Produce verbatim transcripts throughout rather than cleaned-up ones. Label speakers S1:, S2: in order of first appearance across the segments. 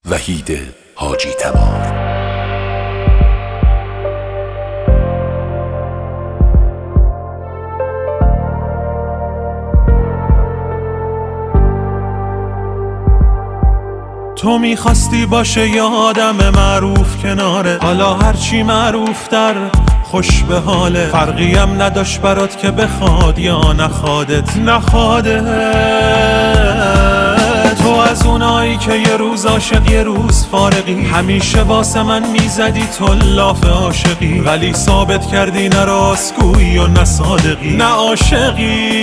S1: وحید حاجی تبار.
S2: تو میخواستی باشه یه آدم معروف کناره، حالا هرچی معروف در خوش به حاله. فرقی هم نداشت برات که بخواد یا نخوادت نخواده. تو از اونایی که یه روز عاشق یه روز فارغی، همیشه واسه من میزدی تو لاف عاشقی، ولی ثابت کردی نه راستگویی و نه صادقی نه عاشقی.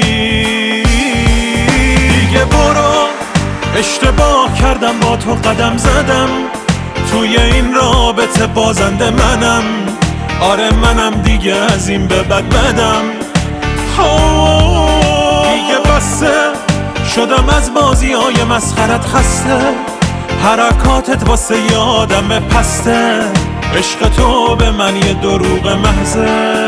S2: دیگه برو، اشتباه کردم با تو قدم زدم، توی این رابطه بازنده منم. آره منم دیگه از این به بعد بدم. دیگه بسه، شدم از بازی های مسخرت خسته، حرکاتت واسه یه آدم پسته. عشق تو به من یه دروغ محضه.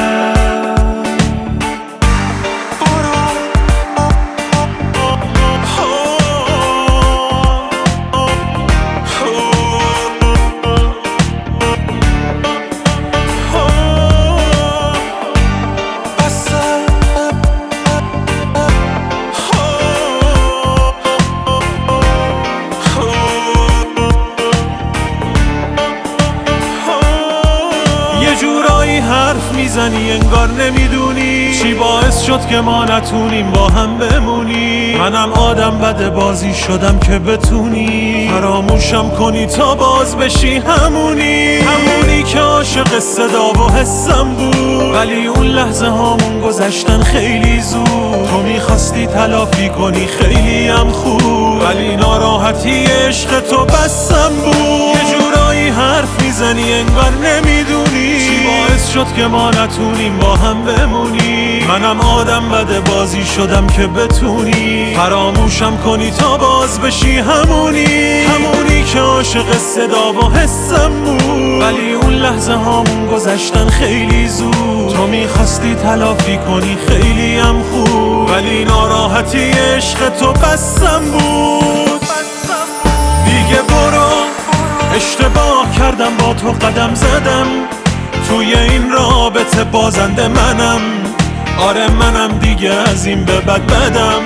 S2: حرف میزنی انگار نمیدونی چی باعث شد که ما نتونیم با هم بمونی. منم آدم بد بازی شدم که بتونی فراموشم کنی تا باز بشی همونی همونی که عاشق صدا و حسم بود، ولی اون لحظه هامون گذشتن خیلی زود. تو میخواستی تلافی کنی خیلی هم خوب، ولی ناراحتی عشق تو بسم بود. یه جورایی حرف میزنی انگار نمیدونی چی باعث شد که ما نتونیم با هم بمونی. منم آدم بد بازی شدم که بتونی فراموشم کنی تا باز بشی همونی همونی که عاشق صدا و حسم بود، ولی اون لحظه هامون گذشتن خیلی زود. تو میخواستی تلافی کنی خیلی هم خوب، ولی ناراحتی عشق تو بسم بود. دیگه برو، اشتباه کردم با تو قدم زدم، توی این رابطه بازنده منم. آره منم دیگه از این به بعد بدم.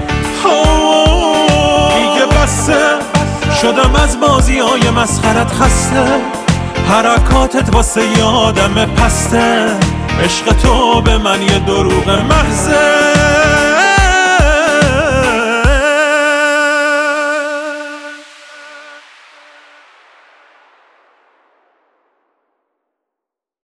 S2: دیگه بسه، شدم از بازی های مسخرت خسته، حرکاتت واسه یه آدم پسته. عشق تو به من یه دروغ محضه.